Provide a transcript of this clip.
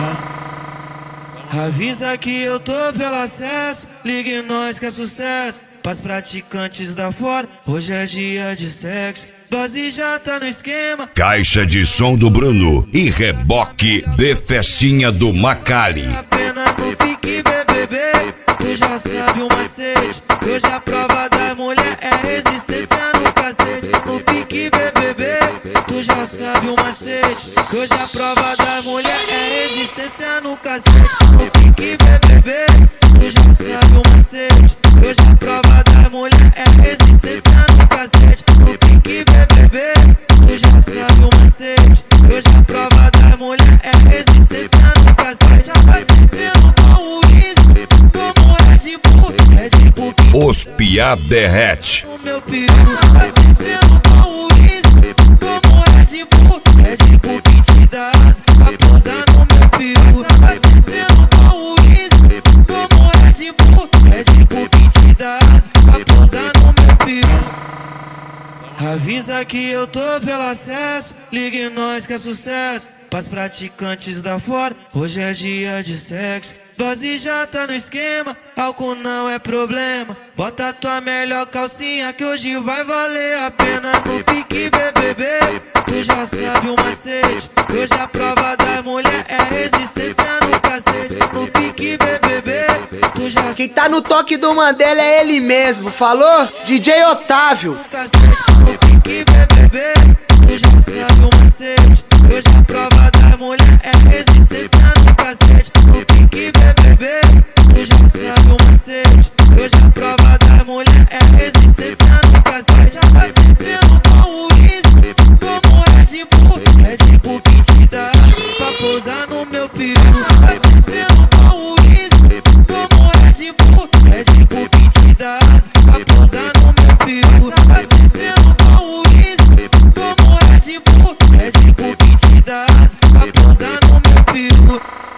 Avisa que eu tô pelo acesso, ligue nós que é sucesso. Pras praticantes da fora, hoje é dia de sexo. Base já tá no esquema. Caixa de som do Bruno e reboque de festinha do Macali. Apenas no pique BBB, tu já sabe o macete. Que hoje a prova da mulher é resistência no cacete. No pique BBB, tu já sabe o macete. Que hoje a prova da mulher é resistência no cacete. No pique BBB, tu já sabe o macete. Que hoje a prova da mulher é resistência no cacete. No pique BBB, tu já sabe o macete. Que hoje a prova da mulher é resistência no cacete. Abastecendo com o uísque, como Red Bull que Os piá derrete. no meu peru. Abastecendo com o uísque, como Red Bull que te dá asa pra pousar no meu peru. Abastecendo com o uísque, como Red Bull que te dá asa pra pousar no meu peru. Avisa que eu tô pelo acesso, ligue nós que é sucesso. Pras praticantes da fora, hoje é dia de sexo. Base já tá no esquema, álcool não é problema. Bota tua melhor calcinha que hoje vai valer a pena. No pique BBB, tu já sabe o macete. Que hoje a prova da mulher é resistência no cacete. No pique BBB, tu já Quem tá no toque do Mandela é ele mesmo, falou? DJ Otávio. no pique BBB, tu já sabe o macete. Que hoje a prova da mulher é resistência no cacete. No pique BBB, tu já sabe o macete. Que hoje a prova da mulher é resistência no cacete. Abastecendo com o uísque, como Red Bull que te dá pra pousar no meu peru. Abastecendo com o uísque, como Red Bull que te dá pra pousar no meu peru. Abastecendo com o uísque, como Red Bull que te dá pra pousar no meu peru.